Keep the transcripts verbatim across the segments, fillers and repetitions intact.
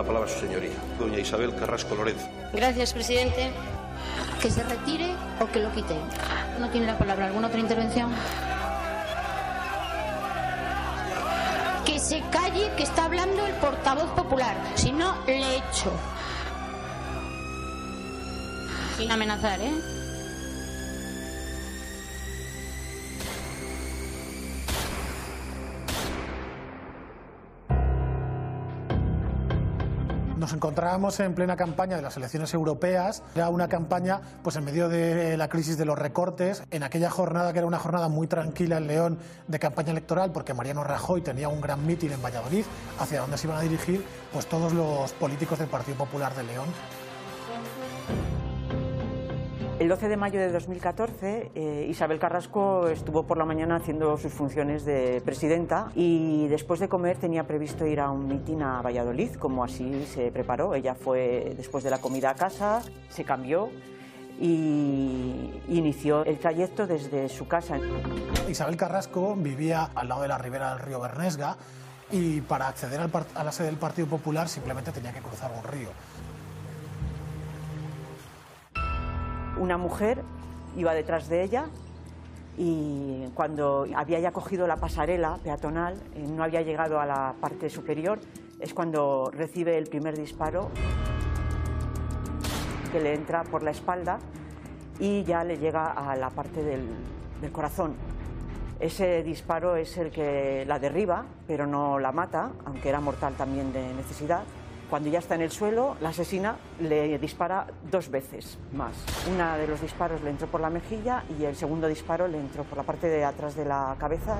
la palabra su señoría, doña Isabel Carrasco Lorenzo. Gracias, presidente. ¿Que se retire o que lo quite? No tiene la palabra. ¿Alguna otra intervención? Que se calle, que está hablando el portavoz popular. Si no, le echo. Sin amenazar, ¿eh? Nos encontrábamos en plena campaña de las elecciones europeas. Era una campaña pues en medio de la crisis de los recortes, en aquella jornada que era una jornada muy tranquila en León de campaña electoral, porque Mariano Rajoy tenía un gran mitin en Valladolid hacia donde se iban a dirigir pues todos los políticos del Partido Popular de León. El doce de mayo de dos mil catorce, eh, Isabel Carrasco estuvo por la mañana haciendo sus funciones de presidenta y después de comer tenía previsto ir a un mitin a Valladolid, como así se preparó. Ella fue después de la comida a casa, se cambió y inició el trayecto desde su casa. Isabel Carrasco vivía al lado de la ribera del río Bernesga y para acceder al a la sede del Partido Popular simplemente tenía que cruzar un río. Una mujer iba detrás de ella y cuando había ya cogido la pasarela peatonal, no había llegado a la parte superior, es cuando recibe el primer disparo que le entra por la espalda y ya le llega a la parte del, del corazón. Ese disparo es el que la derriba, pero no la mata, aunque era mortal también de necesidad. Cuando ya está en el suelo, la asesina le dispara dos veces más. Una de los disparos le entró por la mejilla y el segundo disparo le entró por la parte de atrás de la cabeza.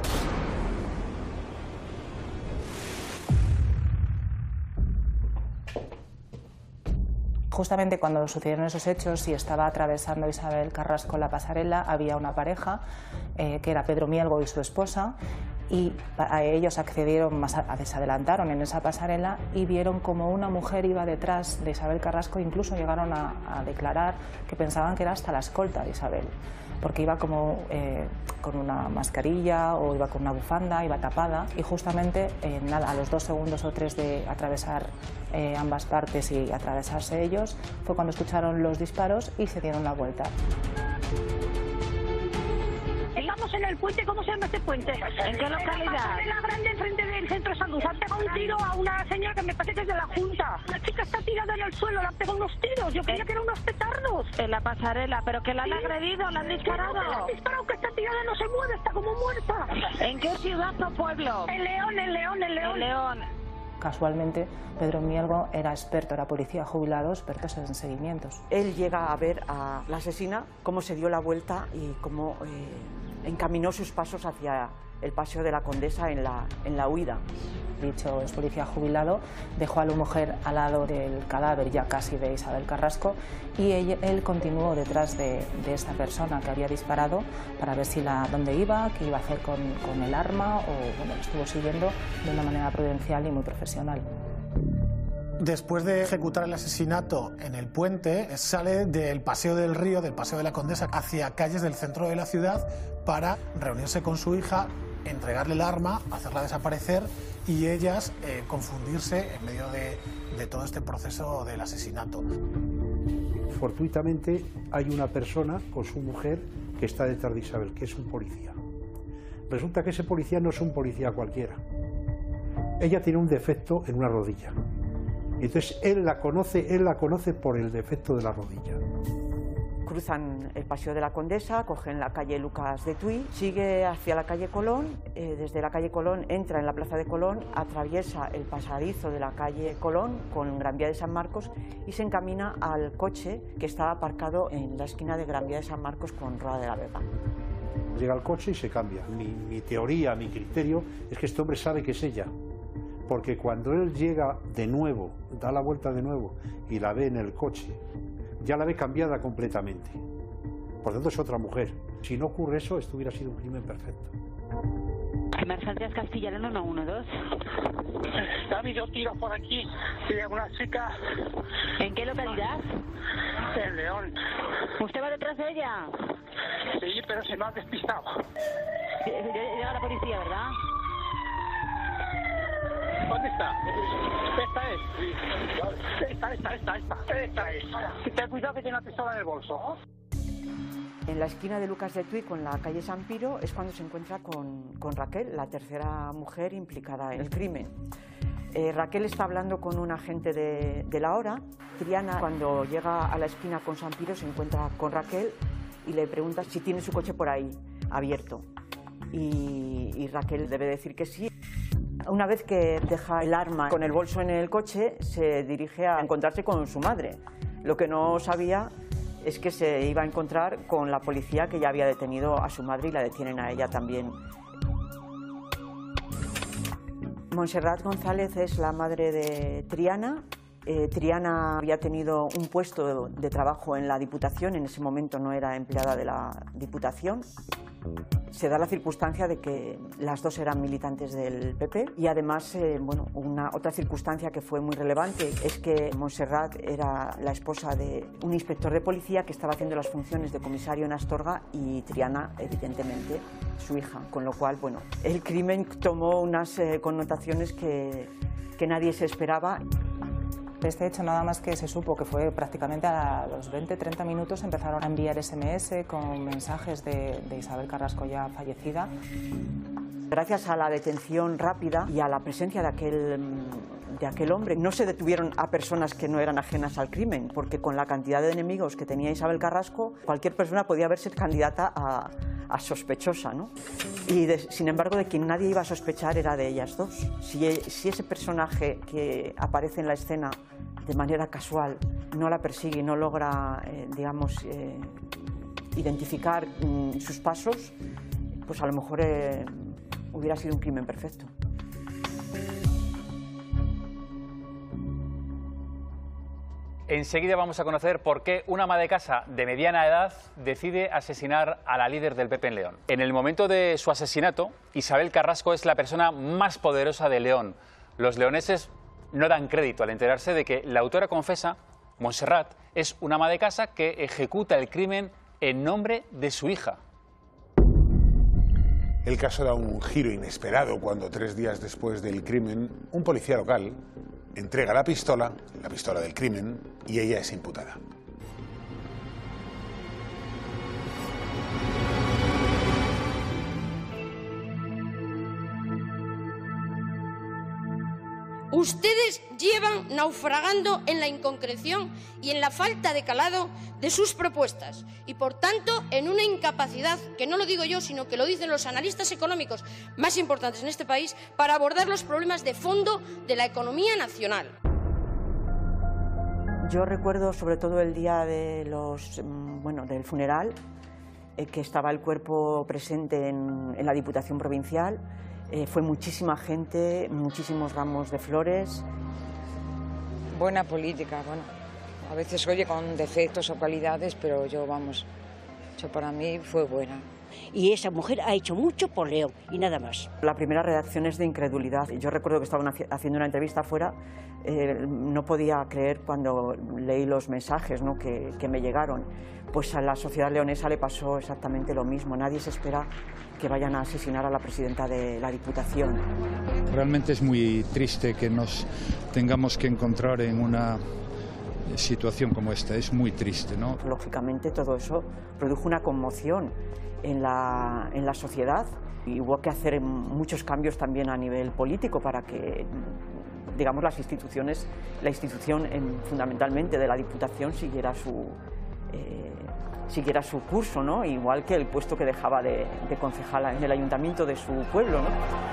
Justamente cuando sucedieron esos hechos y estaba atravesando Isabel Carrasco la pasarela, había una pareja eh, que era Pedro Mielgo y su esposa, y a ellos accedieron, más a, se adelantaron en esa pasarela y vieron como una mujer iba detrás de Isabel Carrasco. Incluso llegaron a, a declarar que pensaban que era hasta la escolta de Isabel, porque iba como eh, con una mascarilla o iba con una bufanda, iba tapada, y justamente eh, nada, a los dos segundos o tres de atravesar eh, ambas partes y atravesarse ellos, fue cuando escucharon los disparos y se dieron la vuelta. Estamos en el puente, ¿cómo se llama este puente? ¿En qué localidad? En la grande, enfrente del centro de salud. Han pegado un tiro a una señora que me parece que es de la Junta. La chica está tirada en el suelo, le han pegado unos tiros. Yo creía que eran unos petardos. En la pasarela, pero que la han ¿Sí? agredido, la han disparado. Que no, que la han disparado, que está tirada, no se mueve, está como muerta. ¿En qué ciudad o pueblo? En León, en León, en León. En León. Casualmente, Pedro Mielgo era experto, era policía jubilado, experto en seguimientos. Él llega a ver a la asesina, cómo se dio la vuelta y cómo eh, encaminó sus pasos hacia el Paseo de la Condesa en la, en la huida. Dicho es policía jubilado, dejó a la mujer al lado del cadáver ya casi de Isabel Carrasco y él, él continuó detrás de, de esta persona que había disparado para ver si la, dónde iba, qué iba a hacer con, con el arma, o bueno, lo estuvo siguiendo de una manera prudencial y muy profesional. Después de ejecutar el asesinato en el puente, sale del Paseo del Río, del Paseo de la Condesa, hacia calles del centro de la ciudad para reunirse con su hija, entregarle el arma, hacerla desaparecer y ellas eh, confundirse en medio de, de todo este proceso del asesinato. Fortuitamente hay una persona con su mujer que está detrás de Isabel, que es un policía. Resulta que ese policía no es un policía cualquiera. Ella tiene un defecto en una rodilla. Entonces él la conoce, él la conoce por el defecto de la rodilla. Cruzan el Paseo de la Condesa, cogen la calle Lucas de Tuy, sigue hacia la calle Colón, eh, desde la calle Colón entra en la Plaza de Colón, atraviesa el pasadizo de la calle Colón con Gran Vía de San Marcos y se encamina al coche que estaba aparcado en la esquina de Gran Vía de San Marcos con Roda de la Vega. Llega al coche y se cambia. Mi, mi teoría, mi criterio es que este hombre sabe que es ella, porque cuando él llega de nuevo, da la vuelta de nuevo y la ve en el coche, ya la ve cambiada completamente. Por tanto, es otra mujer. Si no ocurre eso, esto hubiera sido un crimen perfecto. Emergencias Castellano uno uno dos. Ha habido tiros por aquí de una chica. ¿En qué localidad? En León. ¿Usted va detrás de ella? Sí, pero se me ha despistado. Llega la policía, ¿verdad? ¿Dónde está? Esta es. Esta, esta, esta, esta. Esta es. Ten cuidado que tiene la pistola en el bolso. En la esquina de Lucas de Tuy con la calle San Piro es cuando se encuentra con, con Raquel, la tercera mujer implicada en el crimen. Eh, Raquel está hablando con un agente de, de la hora. Triana, cuando llega a la esquina con San Piro, se encuentra con Raquel y le pregunta si tiene su coche por ahí, abierto. Y, y Raquel debe decir que sí. Una vez que deja el arma con el bolso en el coche, se dirige a encontrarse con su madre. Lo que no sabía es que se iba a encontrar con la policía, que ya había detenido a su madre y la detienen a ella también. Montserrat González es la madre de Triana. Eh, Triana había tenido un puesto de, de trabajo en la Diputación, en ese momento no era empleada de la Diputación. Se da la circunstancia de que las dos eran militantes del P P y además, eh, bueno, una otra circunstancia que fue muy relevante es que Montserrat era la esposa de un inspector de policía que estaba haciendo las funciones de comisario en Astorga y Triana, evidentemente, su hija, con lo cual, bueno, el crimen tomó unas eh, connotaciones que, que nadie se esperaba. Este hecho, nada más que se supo que fue prácticamente a los veinte treinta minutos, empezaron a enviar ese eme ese con mensajes de, de Isabel Carrasco ya fallecida. Gracias a la detención rápida y a la presencia de aquel, de aquel hombre, no se detuvieron a personas que no eran ajenas al crimen, porque con la cantidad de enemigos que tenía Isabel Carrasco, cualquier persona podía verse candidata a, a sospechosa, ¿no? Y de, sin embargo, de quien nadie iba a sospechar era de ellas dos. Si, si ese personaje que aparece en la escena de manera casual no la persigue y no logra, eh, digamos, eh, identificar mm, sus pasos, pues a lo mejor eh, hubiera sido un crimen perfecto. Enseguida vamos a conocer por qué una ama de casa de mediana edad decide asesinar a la líder del P P en León. En el momento de su asesinato, Isabel Carrasco es la persona más poderosa de León. Los leoneses no dan crédito al enterarse de que la autora confesa, Montserrat, es una ama de casa que ejecuta el crimen en nombre de su hija. El caso da un giro inesperado cuando tres días después del crimen, un policía local entrega la pistola, la pistola del crimen, y ella es imputada. Ustedes llevan naufragando en la inconcreción y en la falta de calado de sus propuestas y, por tanto, en una incapacidad, que no lo digo yo, sino que lo dicen los analistas económicos más importantes en este país, para abordar los problemas de fondo de la economía nacional. Yo recuerdo sobre todo el día de los, bueno, del funeral, eh, que estaba el cuerpo presente en, en la Diputación Provincial. Eh, fue muchísima gente, muchísimos ramos de flores. Buena política, bueno, a veces oye con defectos o cualidades, pero yo, vamos, yo para mí fue buena. Y esa mujer ha hecho mucho por León y nada más. La primera reacción es de incredulidad. Yo recuerdo que estaban haciendo una entrevista afuera, eh, no podía creer cuando leí los mensajes, ¿no?, que, que me llegaron. Pues a la sociedad leonesa le pasó exactamente lo mismo. Nadie se espera que vayan a asesinar a la presidenta de la Diputación. Realmente es muy triste que nos tengamos que encontrar en una situación como esta, es muy triste, ¿no? Lógicamente todo eso produjo una conmoción en la, en la sociedad y hubo que hacer muchos cambios también a nivel político para que, digamos, las instituciones, la institución en, fundamentalmente de la Diputación siguiera su, eh, siguiera su curso, ¿no? Igual que el puesto que dejaba de, de concejala en el ayuntamiento de su pueblo, ¿no?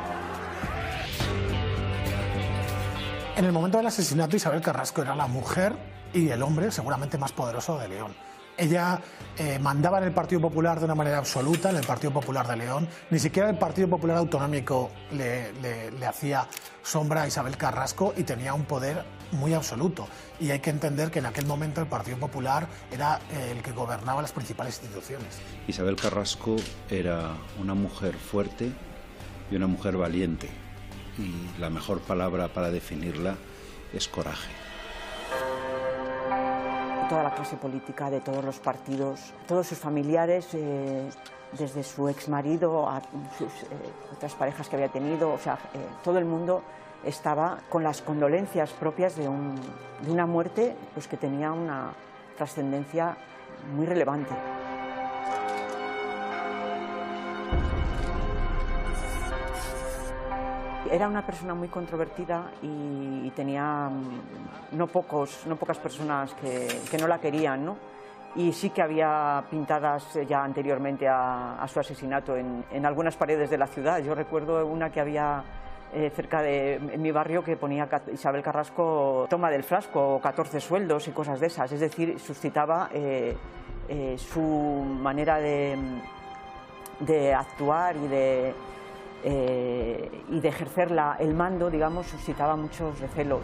En el momento del asesinato, Isabel Carrasco era la mujer y el hombre seguramente más poderoso de León. Ella eh, mandaba en el Partido Popular de una manera absoluta, en el Partido Popular de León. Ni siquiera el Partido Popular Autonómico le, le, le hacía sombra a Isabel Carrasco y tenía un poder muy absoluto. Y hay que entender que en aquel momento el Partido Popular era eh, el que gobernaba las principales instituciones. Isabel Carrasco era una mujer fuerte y una mujer valiente. Y la mejor palabra para definirla es coraje. Toda la clase política de todos los partidos, todos sus familiares, eh, desde su exmarido a sus eh, otras parejas que había tenido, o sea, eh, todo el mundo estaba con las condolencias propias de, un, de una muerte pues, que tenía una trascendencia muy relevante. Era una persona muy controvertida y, y tenía no, pocos, no pocas personas que, que no la querían, ¿no? Y sí que había pintadas ya anteriormente a, a su asesinato en, en algunas paredes de la ciudad. Yo recuerdo una que había eh, cerca de en mi barrio que ponía Isabel Carrasco toma del frasco o catorce sueldos y cosas de esas. Es decir, suscitaba eh, eh, su manera de, de actuar y de... Eh, y de ejercer la, el mando, digamos, suscitaba muchos recelos.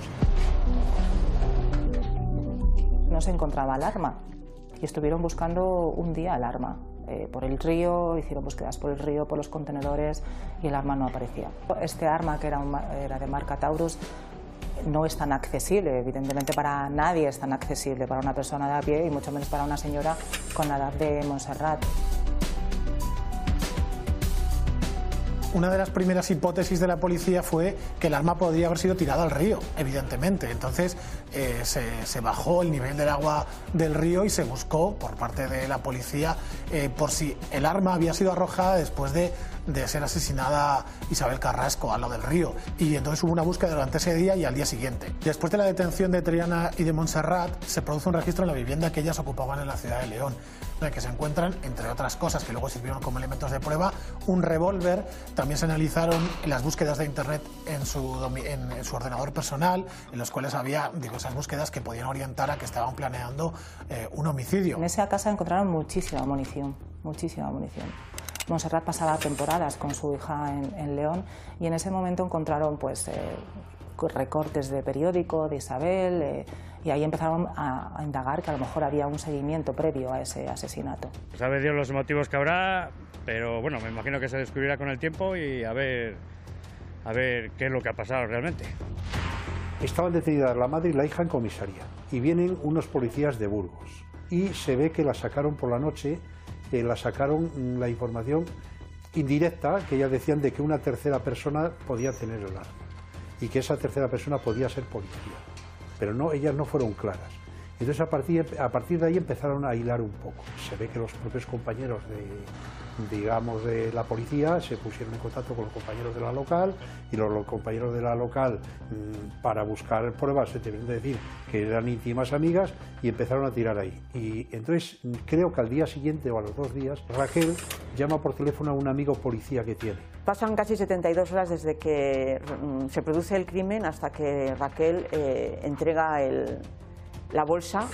No se encontraba el arma y estuvieron buscando un día el arma. Eh, por el río, hicieron búsquedas por el río, por los contenedores y el arma no aparecía. Este arma, que era, un, era de marca Taurus, no es tan accesible, evidentemente para nadie es tan accesible, para una persona de a pie y mucho menos para una señora con la edad de Montserrat. Una de las primeras hipótesis de la policía fue que el arma podría haber sido tirada al río, evidentemente. Entonces eh, se, se bajó el nivel del agua del río y se buscó por parte de la policía eh, por si el arma había sido arrojada después de, de ser asesinada Isabel Carrasco al lado del río. Y entonces hubo una búsqueda durante ese día y al día siguiente. Después de la detención de Triana y de Montserrat, se produce un registro en la vivienda que ellas ocupaban en la ciudad de León, en el que se encuentran, entre otras cosas que luego sirvieron como elementos de prueba, un revólver. También se analizaron las búsquedas de internet en su, en, en su ordenador personal, en los cuales había diversas búsquedas que podían orientar a que estaban planeando eh, un homicidio. En esa casa encontraron muchísima munición, muchísima munición. Montserrat pasaba temporadas con su hija en, en León y en ese momento encontraron pues, eh, recortes de periódico de Isabel eh, y ahí empezaron a, a indagar que a lo mejor había un seguimiento previo a ese asesinato. Sabe Dios los motivos que habrá, pero bueno, me imagino que se descubrirá con el tiempo y a ver, a ver qué es lo que ha pasado realmente. Estaban detenidas la madre y la hija en comisaría y vienen unos policías de Burgos y se ve que la sacaron por la noche, eh, la sacaron la información indirecta, que ellas decían de que una tercera persona podía tener el arma y que esa tercera persona podía ser policía, pero no, ellas no fueron claras. Entonces a partir, a partir de ahí empezaron a hilar un poco. Se ve que los propios compañeros de, digamos, de la policía se pusieron en contacto con los compañeros de la local y los, los compañeros de la local mmm, para buscar pruebas se deben de decir que eran íntimas amigas y empezaron a tirar ahí. Y entonces creo que al día siguiente o a los dos días Raquel llama por teléfono a un amigo policía que tiene. Pasan casi setenta y dos horas desde que mmm, se produce el crimen hasta que Raquel eh, entrega el... la bolsa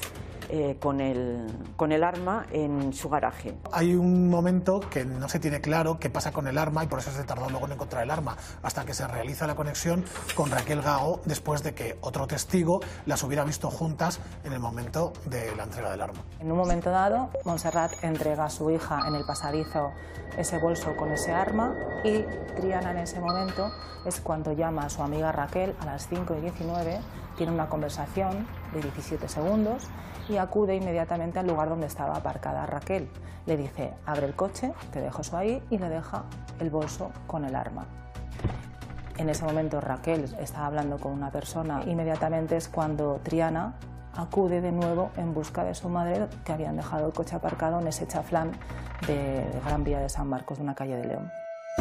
eh, con, el, con el arma en su garaje. Hay un momento que no se tiene claro qué pasa con el arma y por eso se tardó luego en encontrar el arma, hasta que se realiza la conexión con Raquel Gago después de que otro testigo las hubiera visto juntas en el momento de la entrega del arma. En un momento dado, Montserrat entrega a su hija en el pasadizo ese bolso con ese arma y Triana en ese momento es cuando llama a su amiga Raquel a las cinco y diecinueve, tiene una conversación de diecisiete segundos y acude inmediatamente al lugar donde estaba aparcada Raquel. Le dice, abre el coche, te dejo eso ahí, y le deja el bolso con el arma. En ese momento Raquel está hablando con una persona, inmediatamente es cuando Triana acude de nuevo en busca de su madre, que habían dejado el coche aparcado en ese chaflán de Gran Vía de San Marcos, de una calle de León.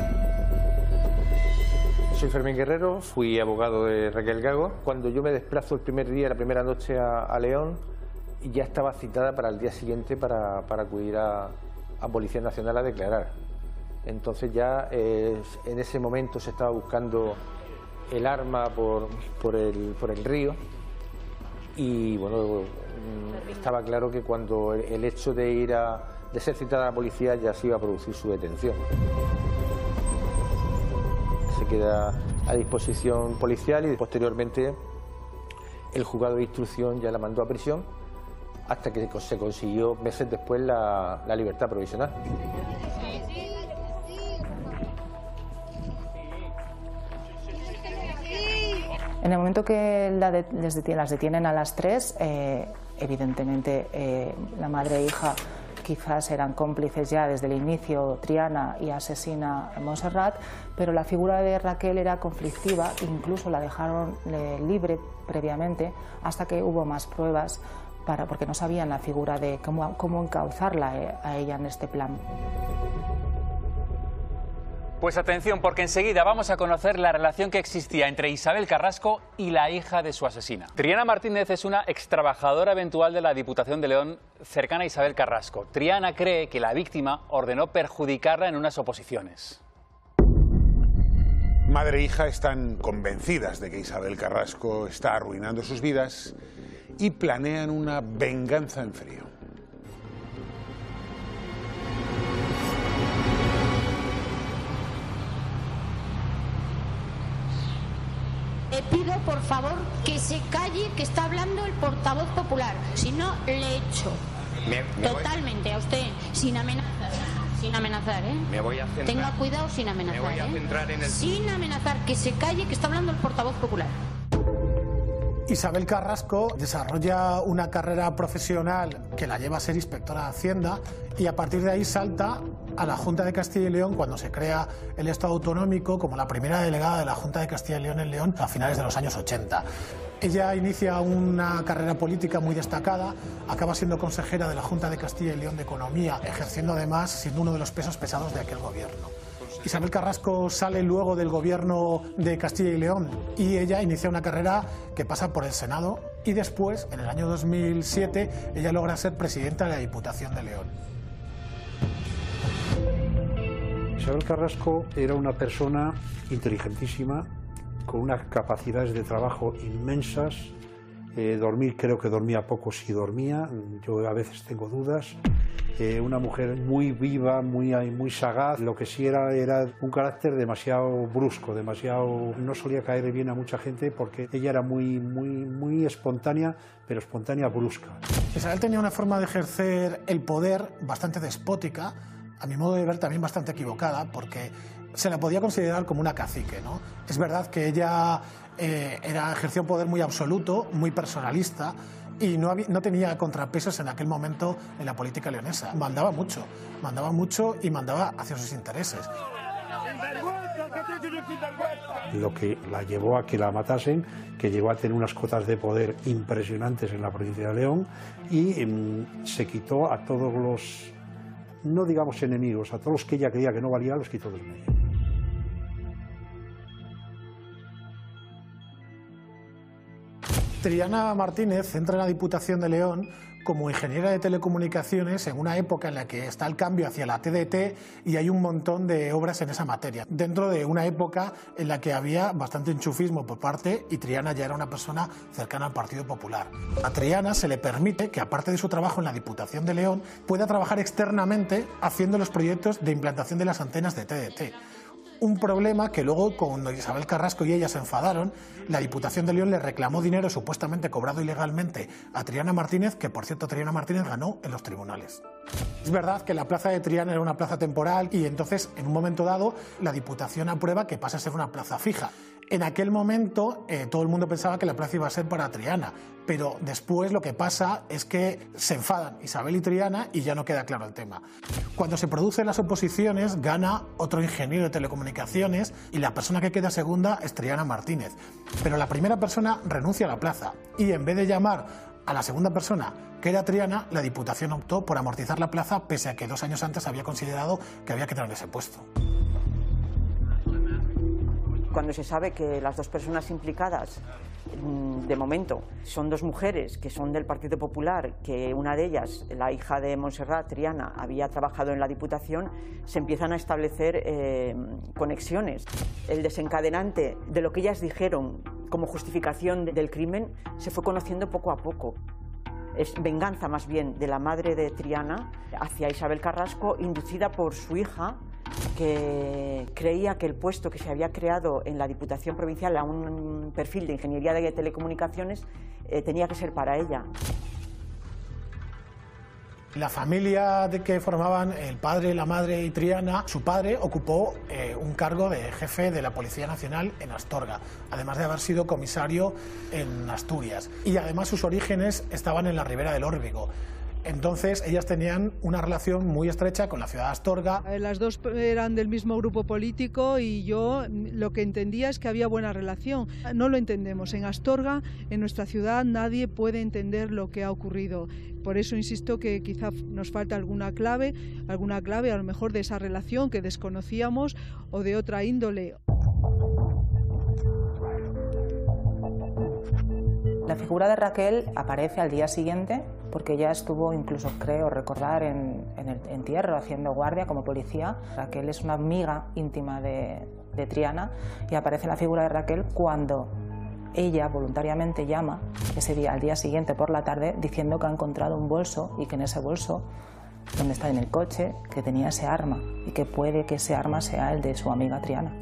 Soy Fermín Guerrero, fui abogado de Raquel Gago. Cuando yo me desplazo el primer día, la primera noche a, a León, ya estaba citada para el día siguiente para, para acudir a, a Policía Nacional a declarar. Entonces ya eh, en ese momento se estaba buscando el arma por, por, el, por el río y bueno, estaba claro que cuando el hecho de ir a, de ser citada a la policía ya se iba a producir su detención. Se queda a disposición policial y posteriormente el juzgado de instrucción ya la mandó a prisión hasta que se consiguió meses después la, la libertad provisional. En el momento que la de, les detienen, las detienen a las tres, eh, evidentemente eh, la madre e hija quizás eran cómplices ya desde el inicio Triana y asesina a Montserrat, pero la figura de Raquel era conflictiva, incluso la dejaron eh, libre previamente hasta que hubo más pruebas, para, porque no sabían la figura de cómo, cómo encauzarla eh, a ella en este plan. Pues atención, porque enseguida vamos a conocer la relación que existía entre Isabel Carrasco y la hija de su asesina. Triana Martínez es una extrabajadora eventual de la Diputación de León cercana a Isabel Carrasco. Triana cree que la víctima ordenó perjudicarla en unas oposiciones. Madre e hija están convencidas de que Isabel Carrasco está arruinando sus vidas y planean una venganza en frío. Le pido, por favor, que se calle, que está hablando el portavoz popular. Si no, le echo. Me, me Totalmente, voy... a usted, sin amenazar. Sin amenazar, ¿eh? Me voy a centrar. Tenga cuidado sin amenazar, Me voy a centrar ¿eh? en el... Sin amenazar, que se calle, que está hablando el portavoz popular. Isabel Carrasco desarrolla una carrera profesional que la lleva a ser inspectora de Hacienda y a partir de ahí salta a la Junta de Castilla y León cuando se crea el Estado autonómico como la primera delegada de la Junta de Castilla y León en León a finales de los años ochenta. Ella inicia una carrera política muy destacada, acaba siendo consejera de la Junta de Castilla y León de Economía, ejerciendo además siendo uno de los pesos pesados de aquel gobierno. Isabel Carrasco sale luego del gobierno de Castilla y León y ella inicia una carrera que pasa por el Senado y después, en el año dos mil siete, ella logra ser presidenta de la Diputación de León. Isabel Carrasco era una persona inteligentísima, con unas capacidades de trabajo inmensas. Eh, dormir, creo que dormía poco si dormía, yo a veces tengo dudas. Eh, una mujer muy viva, muy, muy sagaz. Lo que sí era, era un carácter demasiado brusco, demasiado... no solía caer bien a mucha gente porque ella era muy, muy, muy espontánea, pero espontánea brusca. Isabel tenía una forma de ejercer el poder bastante despótica, a mi modo de ver también bastante equivocada, porque se la podía considerar como una cacique, ¿no? Es verdad que ella eh, era, ejerció un poder muy absoluto, muy personalista, y no, había, no tenía contrapesos en aquel momento en la política leonesa. Mandaba mucho, mandaba mucho y mandaba hacia sus intereses. Lo que la llevó a que la matasen, que llegó a tener unas cotas de poder impresionantes en la provincia de León y eh, se quitó a todos los, no digamos enemigos, a todos los que ella creía que no valían, los quitó del medio. Triana Martínez entra en la Diputación de León como ingeniera de telecomunicaciones en una época en la que está el cambio hacia la T D T y hay un montón de obras en esa materia. Dentro de una época en la que había bastante enchufismo por parte y Triana ya era una persona cercana al Partido Popular. A Triana se le permite que, aparte de su trabajo en la Diputación de León, pueda trabajar externamente haciendo los proyectos de implantación de las antenas de T D T. Un problema que luego, cuando Isabel Carrasco y ella se enfadaron, la Diputación de León le reclamó dinero supuestamente cobrado ilegalmente a Triana Martínez, que por cierto Triana Martínez ganó en los tribunales. Es verdad que la plaza de Triana era una plaza temporal y entonces, en un momento dado, la Diputación aprueba que pase a ser una plaza fija. En aquel momento eh, todo el mundo pensaba que la plaza iba a ser para Triana, pero después lo que pasa es que se enfadan Isabel y Triana y ya no queda claro el tema. Cuando se producen las oposiciones gana otro ingeniero de telecomunicaciones y la persona que queda segunda es Triana Martínez. Pero la primera persona renuncia a la plaza y en vez de llamar a la segunda persona, que era Triana, la Diputación optó por amortizar la plaza pese a que dos años antes había considerado que había que tener ese puesto. Cuando se sabe que las dos personas implicadas, de momento, son dos mujeres que son del Partido Popular, que una de ellas, la hija de Montserrat, Triana, había trabajado en la Diputación, se empiezan a establecer eh, conexiones. El desencadenante de lo que ellas dijeron como justificación del crimen se fue conociendo poco a poco. Es venganza más bien de la madre de Triana hacia Isabel Carrasco, inducida por su hija, que creía que el puesto que se había creado en la Diputación Provincial a un perfil de Ingeniería de Telecomunicaciones eh, tenía que ser para ella. La familia de que formaban el padre, la madre y Triana, su padre ocupó eh, un cargo de jefe de la Policía Nacional en Astorga, además de haber sido comisario en Asturias. Y además sus orígenes estaban en la Ribera del Órbigo. Entonces ellas tenían una relación muy estrecha con la ciudad de Astorga. Las dos eran del mismo grupo político y yo lo que entendía es que había buena relación. No lo entendemos. En Astorga, en nuestra ciudad, nadie puede entender lo que ha ocurrido. Por eso insisto que quizá nos falta alguna clave, alguna clave a lo mejor de esa relación que desconocíamos o de otra índole. La figura de Raquel aparece al día siguiente porque ella estuvo, incluso creo recordar, en, en el entierro haciendo guardia como policía. Raquel es una amiga íntima de, de Triana y aparece la figura de Raquel cuando ella voluntariamente llama ese día, al día siguiente por la tarde, diciendo que ha encontrado un bolso y que en ese bolso, donde está en el coche, que tenía ese arma y que puede que ese arma sea el de su amiga Triana.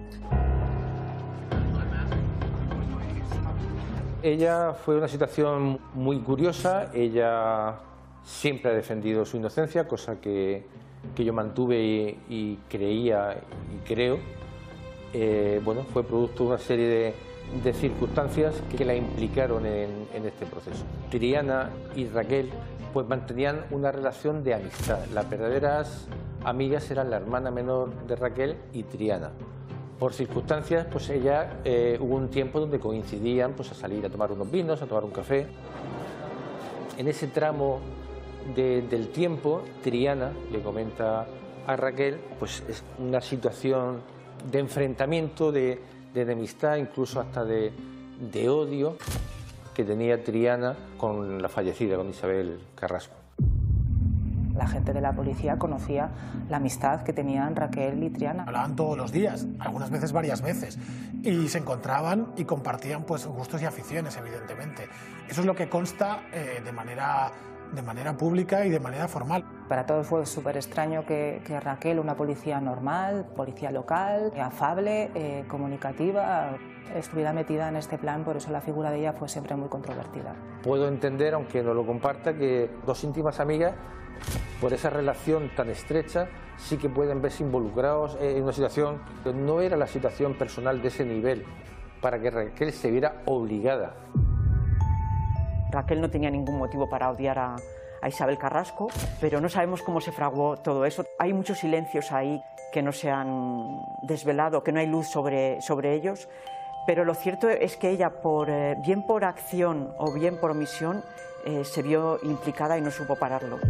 Ella fue una situación muy curiosa. Ella siempre ha defendido su inocencia, cosa que, que yo mantuve y, y creía y creo. Eh, bueno, fue producto de una serie de, de circunstancias que la implicaron en, en este proceso. Triana y Raquel pues mantenían una relación de amistad. Las verdaderas amigas eran la hermana menor de Raquel y Triana. Por circunstancias, pues ella eh, hubo un tiempo donde coincidían pues, a salir a tomar unos vinos, a tomar un café. En ese tramo de, del tiempo, Triana le comenta a Raquel pues, es una situación de enfrentamiento, de, de enemistad, incluso hasta de, de odio que tenía Triana con la fallecida, con Isabel Carrasco. La gente de la policía conocía la amistad que tenían Raquel y Triana. Hablaban todos los días, algunas veces varias veces, y se encontraban y compartían pues, gustos y aficiones, evidentemente. Eso es lo que consta eh, de manera, de manera pública y de manera formal. Para todos fue súper extraño que, que Raquel, una policía normal, policía local, afable, eh, comunicativa, estuviera metida en este plan, por eso la figura de ella fue siempre muy controvertida. Puedo entender, aunque no lo comparta, que dos íntimas amigas, por esa relación tan estrecha, sí que pueden verse involucrados en una situación que no era la situación personal de ese nivel, para que Raquel se viera obligada. Raquel no tenía ningún motivo para odiar a, a Isabel Carrasco, pero no sabemos cómo se fraguó todo eso. Hay muchos silencios ahí que no se han desvelado, que no hay luz sobre, sobre ellos, pero lo cierto es que ella, por, eh, bien por acción o bien por omisión, eh, se vio implicada y no supo pararlo.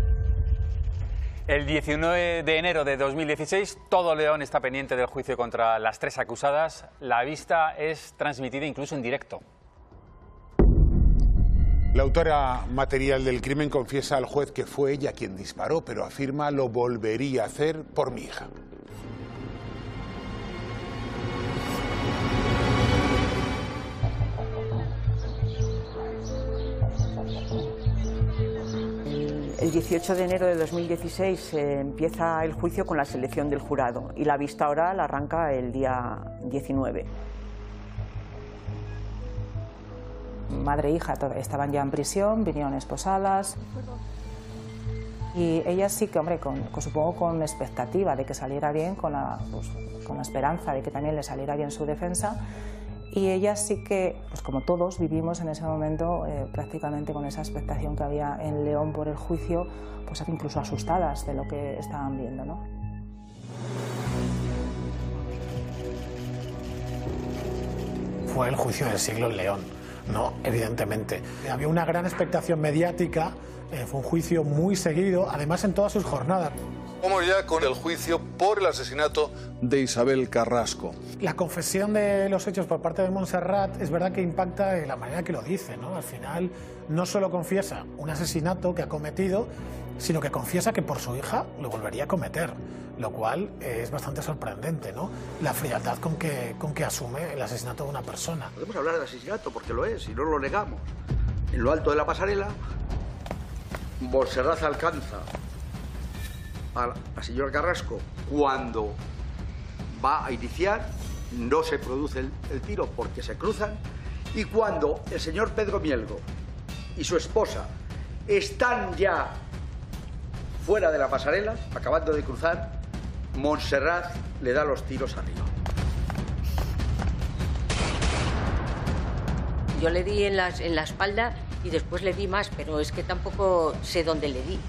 El diecinueve de enero de dos mil dieciséis, todo León está pendiente del juicio contra las tres acusadas. La vista es transmitida incluso en directo. La autora material del crimen confiesa al juez que fue ella quien disparó, pero afirma lo volvería a hacer por mi hija. El dieciocho de enero de dos mil dieciséis eh, empieza el juicio con la selección del jurado y la vista oral arranca el día diecinueve. Madre e hija estaban ya en prisión, vinieron esposadas y ella sí que, hombre, con, con, supongo con expectativa de que saliera bien, con la, pues, con la esperanza de que también le saliera bien su defensa. Y ellas sí que, pues como todos, vivimos en ese momento eh, prácticamente con esa expectación que había en León por el juicio, pues incluso asustadas de lo que estaban viendo, ¿no? Fue el juicio del siglo en León, ¿no? Evidentemente. Había una gran expectación mediática, eh, fue un juicio muy seguido, además en todas sus jornadas. Vamos ya con el juicio por el asesinato de Isabel Carrasco. La confesión de los hechos por parte de Montserrat es verdad que impacta en la manera que lo dice, ¿no? Al final no solo confiesa un asesinato que ha cometido, sino que confiesa que por su hija lo volvería a cometer, lo cual es bastante sorprendente, ¿no? La frialdad con que, con que asume el asesinato de una persona. Podemos hablar de asesinato porque lo es y no lo negamos. En lo alto de la pasarela, Montserrat alcanza a la señora Carrasco cuando va a iniciar, no se produce el, el tiro porque se cruzan, y cuando el señor Pedro Mielgo y su esposa están ya fuera de la pasarela, acabando de cruzar, Montserrat le da los tiros arriba. Yo le di en la, en la espalda y después le di más, pero es que tampoco sé dónde le di.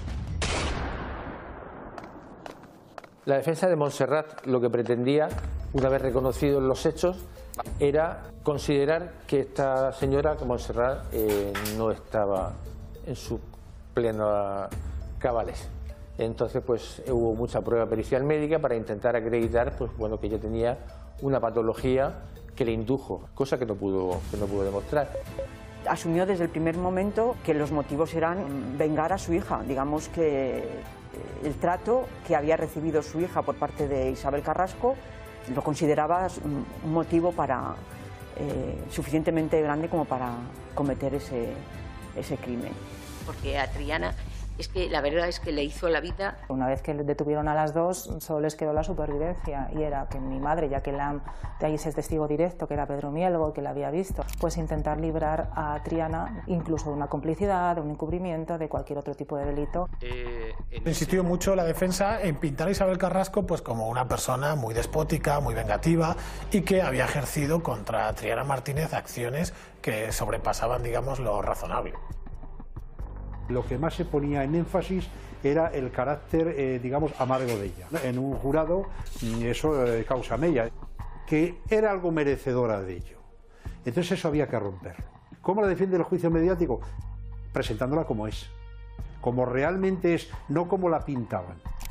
La defensa de Montserrat lo que pretendía, una vez reconocidos los hechos, era considerar que esta señora, que Montserrat, eh, no estaba en sus plenos cabales. Entonces, pues hubo mucha prueba pericial médica para intentar acreditar, pues bueno, que ella tenía una patología que le indujo, cosa que no pudo, que no pudo demostrar. Asumió desde el primer momento que los motivos eran vengar a su hija, digamos que el trato que había recibido su hija por parte de Isabel Carrasco lo consideraba un motivo para, eh, suficientemente grande como para cometer ese, ese crimen. Porque a Triana es que la verdad es que le hizo la vida. Una vez que detuvieron a las dos, solo les quedó la supervivencia y era que mi madre, ya que la, de ahí es testigo directo, que era Pedro Mielgo, que la había visto, pues intentar librar a Triana incluso de una complicidad, de un encubrimiento, de cualquier otro tipo de delito. Eh, Insistió mucho la defensa en pintar a Isabel Carrasco pues como una persona muy despótica, muy vengativa y que había ejercido contra Triana Martínez acciones que sobrepasaban, digamos, lo razonable. Lo que más se ponía en énfasis era el carácter, eh, digamos, amargo de ella. En un jurado eso eh, causa mella, que era algo merecedora de ello. Entonces eso había que romperlo. ¿Cómo la defiende el juicio mediático? Presentándola como es, como realmente es, no como la pintaban.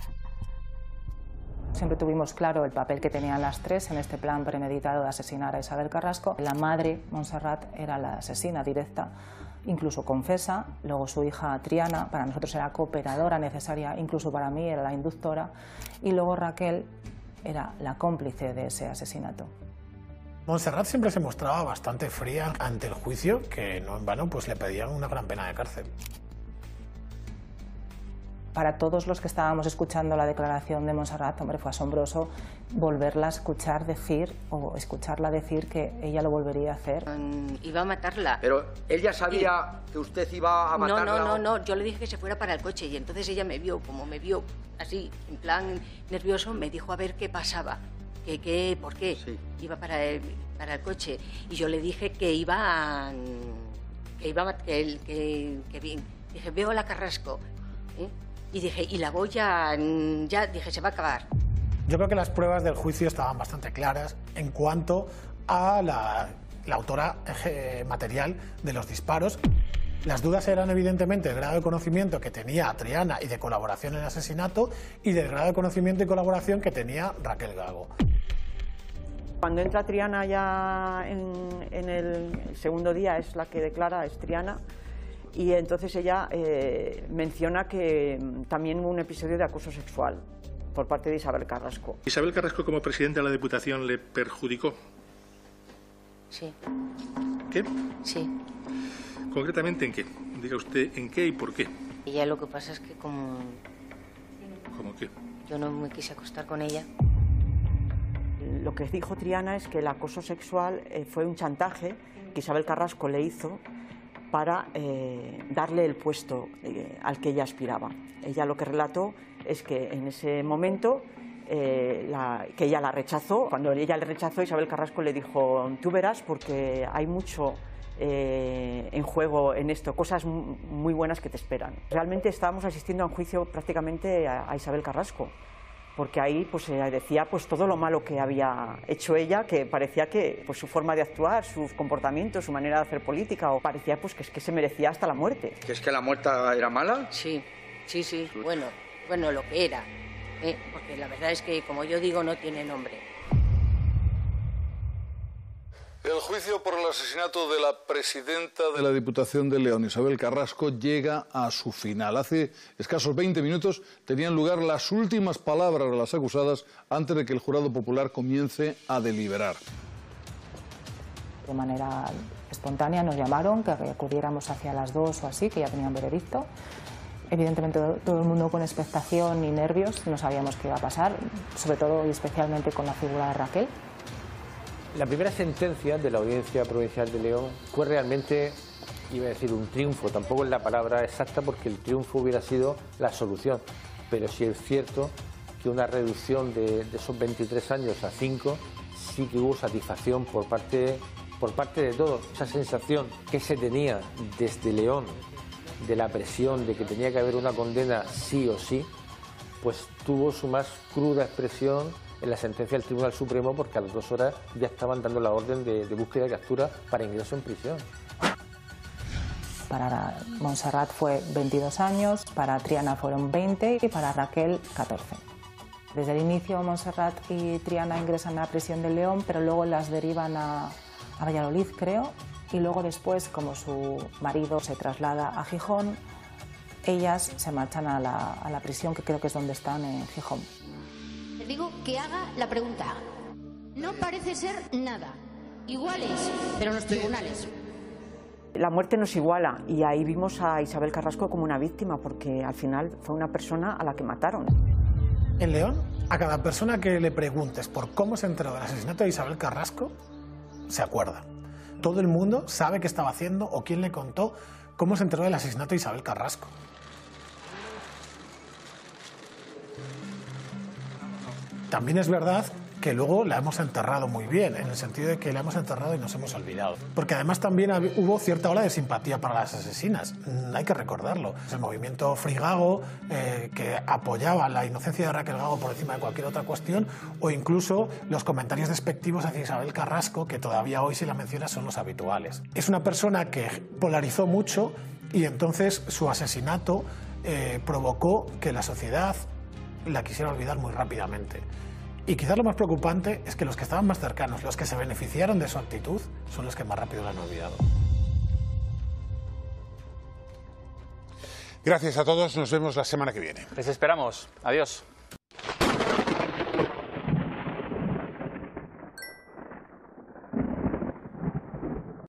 Siempre tuvimos claro el papel que tenían las tres en este plan premeditado de asesinar a Isabel Carrasco. La madre, Montserrat, era la asesina directa, incluso confesa, luego su hija Triana, para nosotros era cooperadora necesaria, incluso para mí era la inductora, y luego Raquel era la cómplice de ese asesinato. Montserrat siempre se mostraba bastante fría ante el juicio, que no en vano pues le pedían una gran pena de cárcel. Para todos los que estábamos escuchando la declaración de Montserrat, hombre, fue asombroso volverla a escuchar decir, o escucharla decir que ella lo volvería a hacer. Um, iba a matarla. Pero ella sabía y... que usted iba a matarla. No, no, no, no, yo le dije que se fuera para el coche y entonces ella me vio, como me vio así, en plan nervioso, me dijo a ver qué pasaba, que, que, por qué sí. iba para el, para el coche. Y yo le dije que iba a... que iba a... que, que, que bien. Dije, veo a la Carrasco, ¿eh? Y dije, y la voy a... ya, dije, se va a acabar. Yo creo que las pruebas del juicio estaban bastante claras en cuanto a la, la autora eh, material de los disparos. Las dudas eran evidentemente el grado de conocimiento que tenía Triana y de colaboración en el asesinato y del grado de conocimiento y colaboración que tenía Raquel Gago. Cuando entra Triana ya en, en el segundo día, es la que declara, es Triana, y entonces ella eh, menciona que también hubo un episodio de acoso sexual por parte de Isabel Carrasco. ¿Isabel Carrasco como presidenta de la Diputación le perjudicó? Sí. ¿Qué? Sí. ¿Concretamente en qué? Diga usted en qué y por qué. Ella lo que pasa es que como... ¿Cómo qué? Yo no me quise acostar con ella. Lo que dijo Triana es que el acoso sexual eh, fue un chantaje que Isabel Carrasco le hizo para eh, darle el puesto eh, al que ella aspiraba. Ella lo que relató es que en ese momento eh, la, que ella la rechazó. Cuando ella le rechazó, Isabel Carrasco le dijo, tú verás porque hay mucho eh, en juego en esto, cosas muy buenas que te esperan. Realmente estábamos asistiendo a un juicio prácticamente a, a Isabel Carrasco, porque ahí pues, eh, decía pues, todo lo malo que había hecho ella, que parecía que pues, su forma de actuar, su comportamiento, su manera de hacer política, o parecía pues, que, es que se merecía hasta la muerte. ¿Que es que la muerte era mala? Sí, sí, sí, bueno, bueno, lo que era, ¿eh? Porque la verdad es que, como yo digo, no tiene nombre. El juicio por el asesinato de la presidenta de la Diputación de León, Isabel Carrasco, llega a su final. Hace escasos veinte minutos tenían lugar las últimas palabras de las acusadas antes de que el jurado popular comience a deliberar. De manera espontánea nos llamaron, que acudiéramos hacia las dos o así, que ya tenían veredicto. Evidentemente todo el mundo con expectación y nervios, no sabíamos qué iba a pasar, sobre todo y especialmente con la figura de Raquel. La primera sentencia de la Audiencia Provincial de León fue realmente, iba a decir, un triunfo. Tampoco es la palabra exacta porque el triunfo hubiera sido la solución. Pero sí es cierto que una reducción de, de esos veintitrés años a cinco sí que hubo satisfacción por parte por parte de todos, esa sensación que se tenía desde León, de la presión de que tenía que haber una condena sí o sí, pues tuvo su más cruda expresión en la sentencia del Tribunal Supremo, porque a las dos horas ya estaban dando la orden de, de búsqueda y captura para ingreso en prisión. Para Montserrat fue veintidós años, para Triana fueron veinte y para Raquel catorce. Desde el inicio Montserrat y Triana ingresan a la prisión de León, pero luego las derivan a, a Valladolid, creo, y luego después, como su marido se traslada a Gijón, ellas se marchan a la, a la prisión, que creo que es donde están, en Gijón. Le digo que haga la pregunta. No parece ser nada. Iguales, pero en los tribunales. La muerte nos iguala y ahí vimos a Isabel Carrasco como una víctima, porque al final fue una persona a la que mataron. En León, a cada persona que le preguntes por cómo se enteró del asesinato de Isabel Carrasco, se acuerda. Todo el mundo sabe qué estaba haciendo o quién le contó cómo se enteró del asesinato de Isabel Carrasco. También es verdad que luego la hemos enterrado muy bien, en el sentido de que la hemos enterrado y nos hemos olvidado. Porque además también hubo cierta ola de simpatía para las asesinas, hay que recordarlo. El movimiento Free Gago, eh, que apoyaba la inocencia de Raquel Gago por encima de cualquier otra cuestión, o incluso los comentarios despectivos hacia Isabel Carrasco, que todavía hoy, si la mencionas, son los habituales. Es una persona que polarizó mucho y entonces su asesinato eh, provocó que la sociedad la quisiera olvidar muy rápidamente. Y quizás lo más preocupante es que los que estaban más cercanos, los que se beneficiaron de su actitud, son los que más rápido la han olvidado. Gracias a todos, nos vemos la semana que viene. Les esperamos. Adiós.